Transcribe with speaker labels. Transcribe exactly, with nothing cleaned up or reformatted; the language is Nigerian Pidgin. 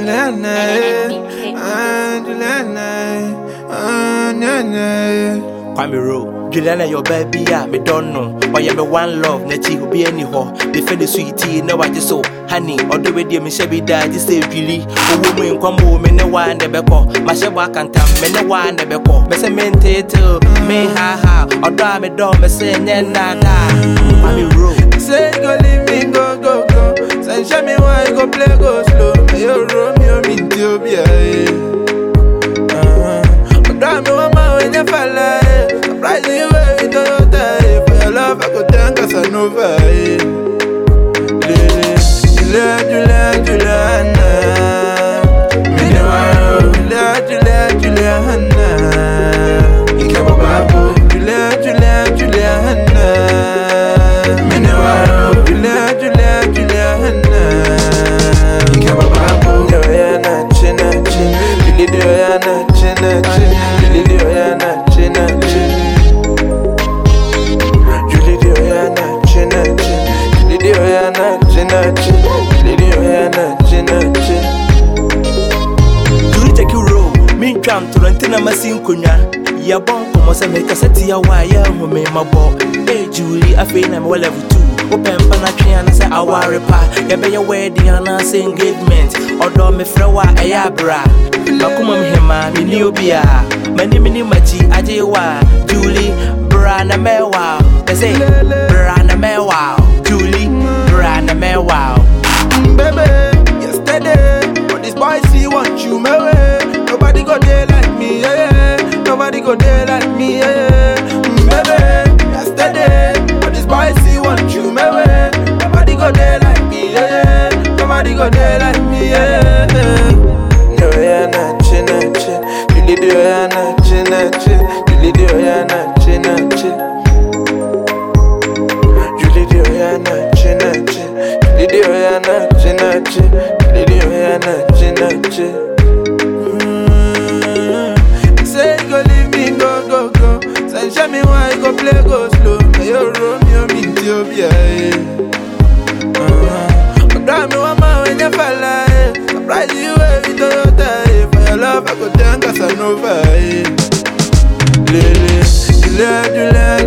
Speaker 1: Juliana, ah, Juliana, ah, Juliana.
Speaker 2: Kwame Rowe, Juliana, your baby, yeah, me don't know. Or you me one love, Netty who be any ho. They feel the sweetie, no I just so honey. Or the way they me shabby dad, just say really. A woman come home, me no one never call. My shabba can't tell me no one never call. Me say mente to me ha ha. Or draw me down, me say nada. Kwame Rowe,
Speaker 1: say go leave me go go go. Say show me why go play go slow. Me yo Romeo me Ethiopia. Draw me one man when you fall. Surprise you with your tie. For your love I could thank Casanova. Julia, Julia, Juliana. Meanwhile, Julia, Julia, Juliana. Ikababu, Julia, Julia, Juliana. Meanwhile, Julia, Julia, Juliana. Ikababu, Juliana, China, China, Juliana, China, China.
Speaker 2: Jam to Rentina Massin Kunya. Ya bon, almost a make a set ya wire who made my ball. Hey, Julie, I feel I'm well level two. Open Panatri and I say, I worry pa. Ya be your wedding and I say engagement. Or do me flower a yabra. Makuma hima, mi neobia. Many mini machi, ajewa. Julie, Brana Mewa. They say, Brana Mewa. Julie, Brana Mewa.
Speaker 1: Baby, yesterday, but this boy see want you, my way. Nobody go there like me, yeah, yeah. Nobody go there like me, yeah, yeah. Mm, baby, yesterday, but this boy see want you, my way. Nobody go there like me, yeah, yeah. Nobody go there like me, yeah, yeah. No, yeah, na chin, na chin. You did it, yeah, na chin, na chin. You did it, yeah, na chin, na chin. You did it, yeah, na chin, na chin. You did it, yeah, na chin, na chin. You did it, yeah, na chin, na chin. Show me why you go play go slow. Me yo Romeo me Ethiopia. Draw me one man when you fall. Surprise you with your tie. For your love I could thank Casanova. Julia, Julia,